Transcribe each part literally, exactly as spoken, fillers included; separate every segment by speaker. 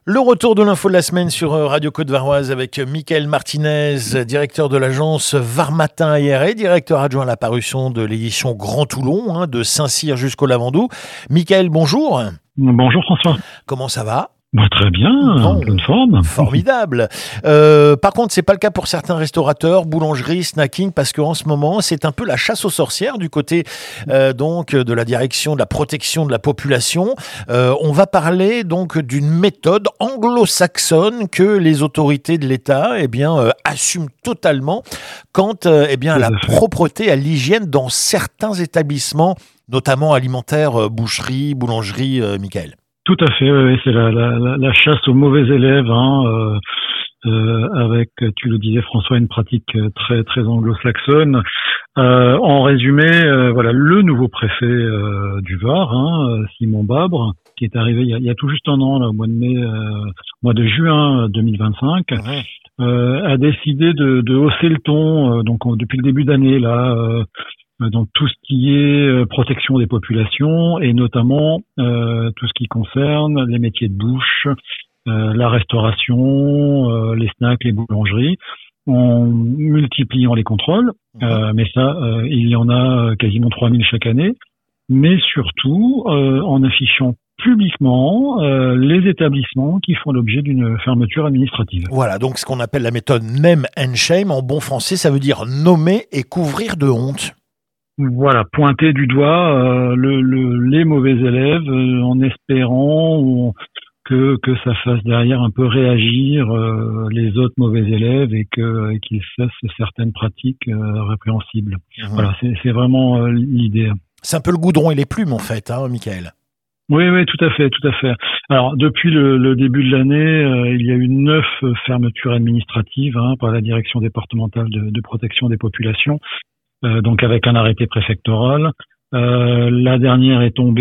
Speaker 1: Le retour de l'info de la semaine sur Radio Côte-Varoise avec Mickaël Martinez, directeur de l'agence Var Matin Aéré, directeur adjoint à la parution de l'édition Grand Toulon, hein, de Saint-Cyr jusqu'au Lavandou. Mickaël, bonjour.
Speaker 2: Bonjour François.
Speaker 1: Comment ça va ?
Speaker 2: Bah, très bien, en pleine forme.
Speaker 1: Formidable. Euh, par contre, c'est pas le cas pour certains restaurateurs, boulangeries, snacking, parce qu'en ce moment, c'est un peu la chasse aux sorcières du côté euh, donc de la direction de la protection de la population. Euh, on va parler donc d'une méthode anglo-saxonne que les autorités de l'État, eh bien, euh, assument totalement quant, euh, eh bien, à la propreté, à l'hygiène dans certains établissements, notamment alimentaires, euh, boucheries, boulangeries, euh, Mickaël.
Speaker 2: Tout à fait, oui, c'est la, la, la chasse aux mauvais élèves, hein, euh, euh, avec, tu le disais François, une pratique très très anglo-saxonne. Euh, en résumé, euh, voilà, le nouveau préfet euh, du Var, hein, Simon Babre, qui est arrivé il y a, il y a tout juste un an, là, au mois de mai, euh, mois de juin deux mille vingt-cinq, ouais. euh, a décidé de, de hausser le ton, euh, donc depuis le début d'année là. Euh, dans tout ce qui est protection des populations et notamment euh, tout ce qui concerne les métiers de bouche, euh, la restauration, euh, les snacks, les boulangeries, en multipliant les contrôles. Euh, mais ça, euh, il y en a quasiment trois mille chaque année. Mais surtout, euh, en affichant publiquement euh, les établissements qui font l'objet d'une fermeture administrative.
Speaker 1: Voilà, donc ce qu'on appelle la méthode name and shame, en bon français, ça veut dire nommer et couvrir de honte.
Speaker 2: Voilà, pointer du doigt euh, le, le, les mauvais élèves euh, en espérant ou, que, que ça fasse derrière un peu réagir euh, les autres mauvais élèves et que, et qu'ils cessent certaines pratiques euh, répréhensibles. Mmh. Voilà, c'est, c'est vraiment euh, l'idée.
Speaker 1: C'est un peu le goudron et les plumes en fait, hein, Mickaël.
Speaker 2: Oui, oui, tout à fait, tout à fait. Alors, depuis le, le début de l'année, euh, il y a eu neuf fermetures administratives hein, par la direction départementale de, de protection des populations. Euh, donc avec un arrêté préfectoral. Euh, la dernière est tombée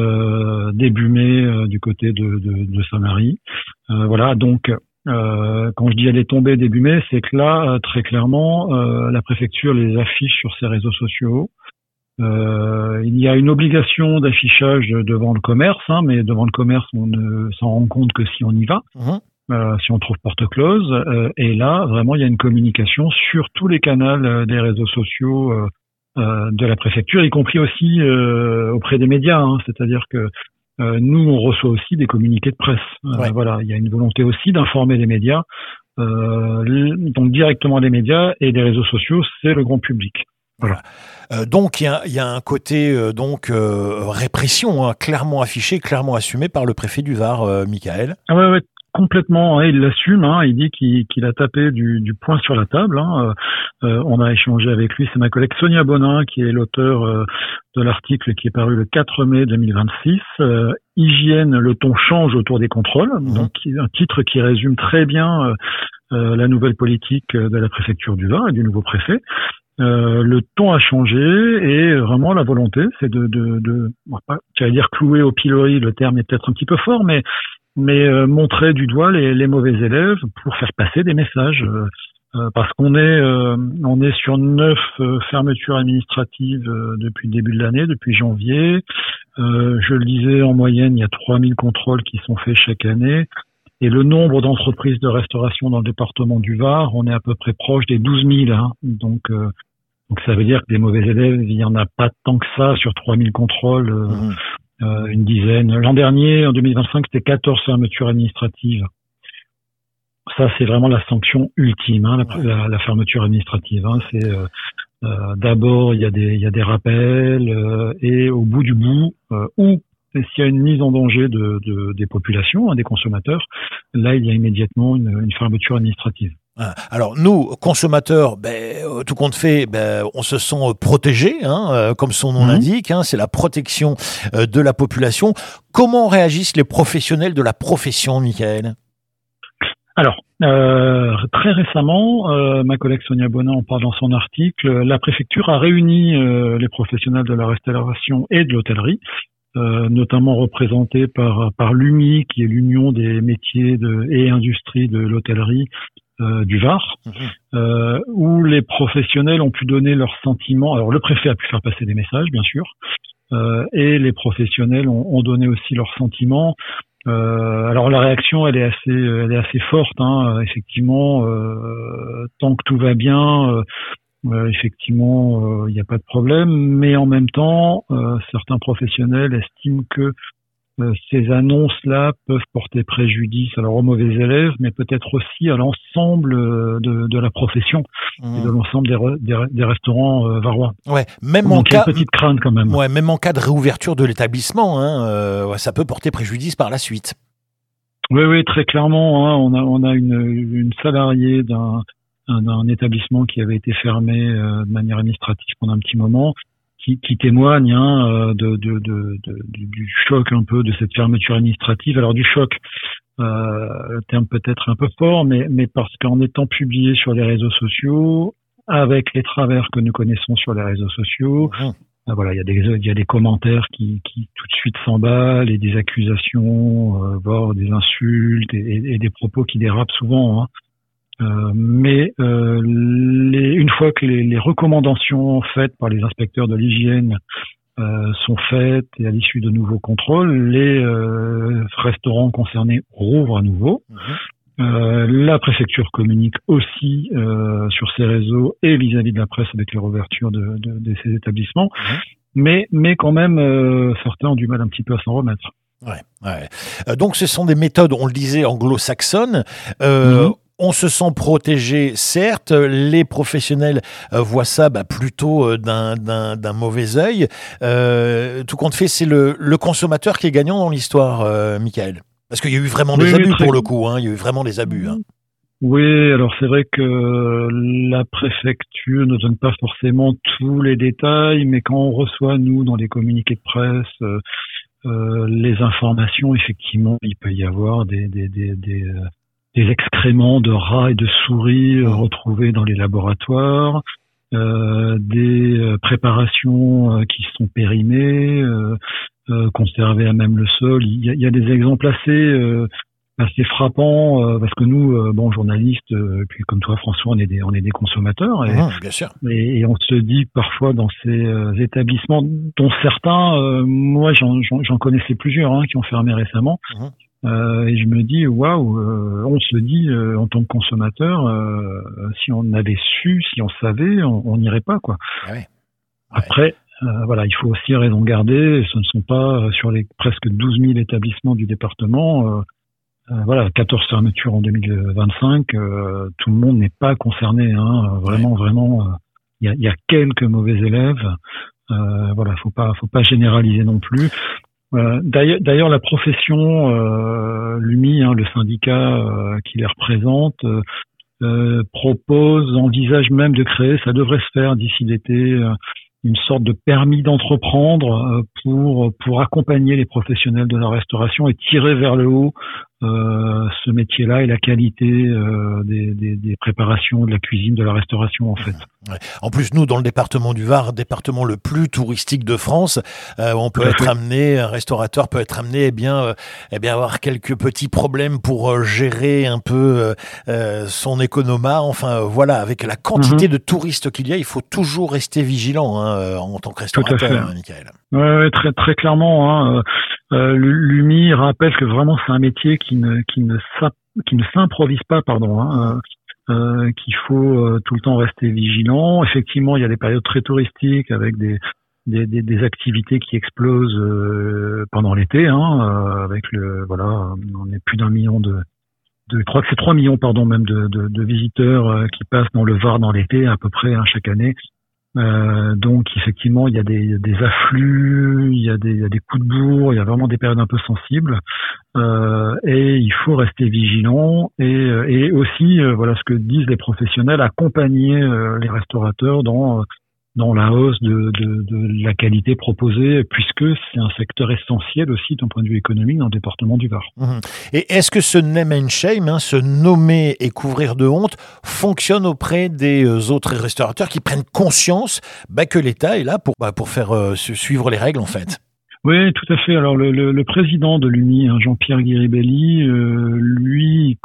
Speaker 2: euh, début mai euh, du côté de, de, de Saint-Marie. Euh, voilà, donc euh, quand je dis elle est tombée début mai, c'est que là, euh, très clairement, euh, la préfecture les affiche sur ses réseaux sociaux. Euh, il y a une obligation d'affichage devant le commerce, hein, mais devant le commerce, on ne s'en rend compte que si on y va. Mmh. Euh, si on trouve porte close, euh, et là vraiment il y a une communication sur tous les canaux euh, des réseaux sociaux euh, euh, de la préfecture, y compris aussi euh, auprès des médias, hein, c'est-à-dire que euh, nous on reçoit aussi des communiqués de presse. Euh, ouais. Voilà, il y a une volonté aussi d'informer les médias, euh, donc directement les médias et les réseaux sociaux, c'est le grand public.
Speaker 1: Voilà. Euh, donc il y a, y a un côté euh, donc euh, répression, hein, clairement affiché, clairement assumé par le préfet du Var, euh, Mickaël.
Speaker 2: Ah ouais ouais. Complètement, hein, il l'assume, hein, il dit qu'il, qu'il a tapé du, du poing sur la table. Hein, euh, on a échangé avec lui, c'est ma collègue Sonia Bonin qui est l'auteur euh, de l'article qui est paru le quatre mai deux mille vingt-six. Euh, Hygiène, le ton change autour des contrôles, mmh. donc un titre qui résume très bien euh, euh, la nouvelle politique de la préfecture du Var et du nouveau préfet. Euh, le ton a changé et vraiment la volonté, c'est de, de, de j'allais dire clouer au pilori, le terme est peut-être un petit peu fort, mais mais euh, montrer du doigt les, les mauvais élèves pour faire passer des messages, euh, euh, parce qu'on est euh, on est sur neuf euh, fermetures administratives euh, depuis le début de l'année, depuis janvier. Euh, je le disais, en moyenne, il y a trois mille contrôles qui sont faits chaque année, et le nombre d'entreprises de restauration dans le département du Var, on est à peu près proche des douze mille. Hein, donc euh, donc ça veut dire que des mauvais élèves, il y en a pas tant que ça sur trois mille contrôles. Euh, mmh. Euh, une dizaine. L'an dernier, en deux mille vingt-cinq, c'était quatorze fermetures administratives. Ça, c'est vraiment la sanction ultime, hein, la, la, la fermeture administrative. Hein. C'est euh, euh, d'abord il y a des il y a des rappels euh, et au bout du bout, euh, ou s'il y a une mise en danger de, de des populations, hein, des consommateurs, là il y a immédiatement une, une fermeture administrative.
Speaker 1: Alors nous, consommateurs, ben, tout compte fait, ben, on se sent protégés, hein, comme son nom mmh. l'indique, hein, c'est la protection de la population. Comment réagissent les professionnels de la profession, Mickaël ?
Speaker 2: Alors, euh, très récemment, euh, ma collègue Sonia Bonin en parle dans son article, la préfecture a réuni euh, les professionnels de la restauration et de l'hôtellerie, euh, notamment représentés par, par l'U M I, qui est l'Union des métiers de, et industries de l'hôtellerie, Euh, du Var, mmh. euh, où les professionnels ont pu donner leurs sentiments. Alors le préfet a pu faire passer des messages, bien sûr, euh, et les professionnels ont, ont donné aussi leurs sentiments Euh, alors la réaction, elle est assez, elle est assez forte. Hein. Effectivement, euh, tant que tout va bien, euh, euh, effectivement, il euh, n'y a pas de problème. Mais en même temps, euh, certains professionnels estiment que euh, ces annonces-là peuvent porter préjudice alors aux mauvais élèves, mais peut-être aussi à l'ensemble de, de la profession mmh. et de l'ensemble des, re, des, des restaurants euh, varois.
Speaker 1: Ouais, même
Speaker 2: Donc,
Speaker 1: en
Speaker 2: il y a
Speaker 1: cas,
Speaker 2: une petite crainte quand même.
Speaker 1: Ouais, même en cas de réouverture de l'établissement, hein, euh, ça peut porter préjudice par la suite.
Speaker 2: Oui, oui, très clairement. Hein, on a, on a une, une salariée d'un, d'un établissement qui avait été fermé euh, de manière administrative pendant un petit moment, qui, qui témoigne hein, de, de, de, de, du choc un peu de cette fermeture administrative. Alors du choc, euh, le terme peut-être un peu fort, mais, mais parce qu'en étant publié sur les réseaux sociaux, avec les travers que nous connaissons sur les réseaux sociaux, mmh. ben voilà, il y a des, il y a des commentaires qui, qui tout de suite s'emballent et des accusations, euh, voire des insultes et, et, et des propos qui dérapent souvent. Hein. Euh, mais euh, les, une fois que les, les recommandations faites par les inspecteurs de l'hygiène euh, sont faites et à l'issue de nouveaux contrôles, les euh, restaurants concernés rouvrent à nouveau. Mmh. Euh, la préfecture communique aussi euh, sur ses réseaux et vis-à-vis de la presse avec les réouvertures de, de, de ces établissements. Mmh. Mais, mais quand même, euh, certains ont du mal un petit peu à s'en remettre.
Speaker 1: Ouais, ouais. Euh, donc, ce sont des méthodes, on le disait, anglo-saxonnes. Euh, mmh. On se sent protégé, certes. Les professionnels euh, voient ça bah, plutôt euh, d'un, d'un, d'un mauvais œil. Euh, tout compte fait, c'est le, le consommateur qui est gagnant dans l'histoire, euh, Michael. Parce qu'il y a eu vraiment des oui, abus pour le coup. Hein. Il y a eu vraiment des abus. Hein.
Speaker 2: Oui, alors c'est vrai que la préfecture ne donne pas forcément tous les détails, mais quand on reçoit, nous, dans les communiqués de presse, euh, euh, les informations, effectivement, il peut y avoir des... des, des, des euh, des excréments de rats et de souris euh, retrouvés dans les laboratoires, euh, des euh, préparations euh, qui sont périmées, euh, euh, conservées à même le sol. Il y a, il y a des exemples assez euh, assez frappants euh, parce que nous, euh, bon, journalistes, euh, puis comme toi, François, on est des on est des consommateurs et,
Speaker 1: mmh, bien sûr.
Speaker 2: Et, et on se dit parfois dans ces euh, établissements, dont certains, euh, moi, j'en, j'en, j'en connaissais plusieurs hein, qui ont fermé récemment. Mmh. Euh, et je me dis waouh, euh, on se dit euh, en tant que consommateur, euh, si on avait su, si on savait, on n'irait pas quoi.
Speaker 1: Ouais. Ouais.
Speaker 2: Après, euh, voilà, il faut aussi raison garder. Ce ne sont pas sur les presque douze mille établissements du département, euh, euh, voilà, quatorze fermetures en deux mille vingt-cinq. Euh, tout le monde n'est pas concerné. Hein, vraiment, ouais. vraiment, il euh, y, a, y a quelques mauvais élèves. Euh, voilà, faut pas, faut pas généraliser non plus. Euh, d'ailleurs, d'ailleurs, la profession, euh, l'U M I, hein, le syndicat euh, qui les représente, euh, euh, propose, envisage même de créer, ça devrait se faire d'ici l'été, euh, une sorte de permis d'entreprendre euh, pour pour accompagner les professionnels de la restauration et tirer vers le haut euh, ce métier-là et la qualité euh, des, des, des préparations, de la cuisine, de la restauration en fait.
Speaker 1: Ouais. En plus, nous, dans le département du Var, département le plus touristique de France, euh, on peut être amené, un restaurateur peut être amené, eh bien, euh, eh bien, avoir quelques petits problèmes pour euh, gérer un peu euh, son économat. Enfin, euh, voilà, avec la quantité mm-hmm. de touristes qu'il y a, il faut toujours rester vigilant hein, en tant que restaurateur, hein, Michael.
Speaker 2: Oui, ouais, très très clairement. Hein, euh, L'U M I rappelle que vraiment c'est un métier qui ne qui ne qui ne s'improvise pas, pardon. Hein, euh, qu'il faut euh, tout le temps rester vigilant. Effectivement, il y a des périodes très touristiques avec des des, des, des activités qui explosent euh, pendant l'été. Hein, euh, avec le voilà, on est plus d'un million de de, je crois que c'est trois millions pardon même de, de, de visiteurs euh, qui passent dans le Var dans l'été à peu près hein, chaque année. Euh, donc effectivement il y a des, des afflux, il y a des, il y a des coups de bourre, il y a vraiment des périodes un peu sensibles euh, et il faut rester vigilant et, et aussi euh, voilà ce que disent les professionnels, accompagner euh, les restaurateurs dans dans la hausse de, de, de la qualité proposée, puisque c'est un secteur essentiel aussi d'un point de vue économique dans le département du Var.
Speaker 1: Mmh. Et est-ce que ce name and shame, hein, se nommer et couvrir de honte, fonctionne auprès des autres restaurateurs qui prennent conscience bah, que l'État est là pour, bah, pour faire euh, suivre les règles en fait?
Speaker 2: Oui, tout à fait. Alors le, le, le président de l'U M I, hein, Jean-Pierre Guiribelli, euh, lui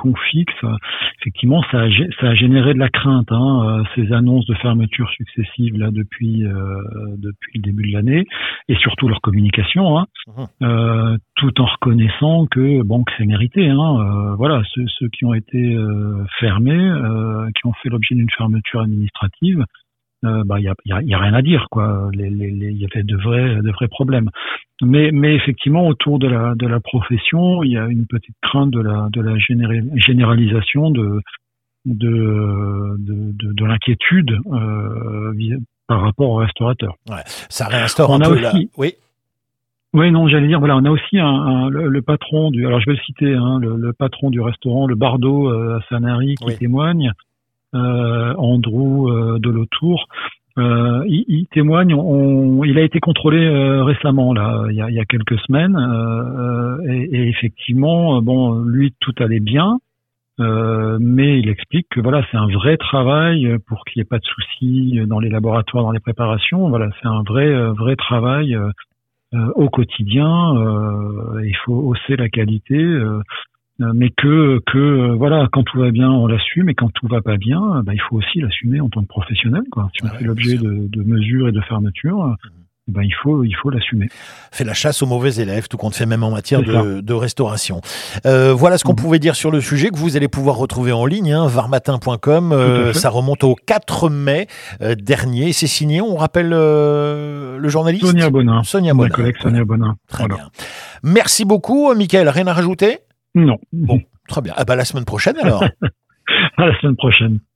Speaker 2: conflit, que ça, effectivement, ça a, ça a généré de la crainte. Hein, ces annonces de fermeture successives là depuis euh, depuis le début de l'année, et surtout leur communication, hein, mmh. euh, tout en reconnaissant que bon que c'est mérité. Hein, euh, voilà, ceux, ceux qui ont été euh, fermés, euh, qui ont fait l'objet d'une fermeture administrative. Euh, bah, il y a, y a, y a rien à dire, quoi. Les, les, les, y avait de vrais, de vrais problèmes. Mais, mais effectivement, autour de la, de la profession, il y a une petite crainte de la, de la généralisation de, de, de, de, de l'inquiétude euh, par rapport aux restaurateurs.
Speaker 1: Ouais, ça réinstaure
Speaker 2: on
Speaker 1: un
Speaker 2: a
Speaker 1: peu
Speaker 2: aussi,
Speaker 1: là. Oui.
Speaker 2: Oui, non, j'allais dire, voilà, on a aussi un, un le, le patron du, alors je vais le citer, hein, le, le patron du restaurant, le Bardo euh, à Sanary, qui oui. témoigne. Euh, Andrew euh, de l'Autour, euh, il, il témoigne. On, il a été contrôlé euh, récemment, là, il y a, il y a quelques semaines, euh, et, et effectivement, bon, lui tout allait bien, euh, mais il explique que voilà, c'est un vrai travail pour qu'il n'y ait pas de soucis dans les laboratoires, dans les préparations. Voilà, c'est un vrai, vrai travail euh, au quotidien. Euh, il faut hausser la qualité. Euh, mais que que voilà, quand tout va bien on l'assume, et quand tout va pas bien, bah, il faut aussi l'assumer en tant que professionnel, quoi. Si on ah fait ouais, l'objet de, de mesures et de fermetures, mmh. bah, il faut il faut l'assumer.
Speaker 1: Fait la chasse aux mauvais élèves, tout compte fait, même en matière de, de restauration. Euh, voilà ce qu'on mmh. pouvait dire sur le sujet, que vous allez pouvoir retrouver en ligne, hein, varmatin point com. Euh, ça remonte au quatre mai euh, dernier. C'est signé, on rappelle euh, le journaliste
Speaker 2: Sonia Bonin.
Speaker 1: Sonia Bonin.
Speaker 2: Ma collègue Sonia Bonin.
Speaker 1: Très
Speaker 2: voilà.
Speaker 1: bien. Merci beaucoup, Michael. Rien à rajouter ?
Speaker 2: Non.
Speaker 1: Bon, très bien. Ah bah, la semaine prochaine alors.
Speaker 2: À la semaine prochaine.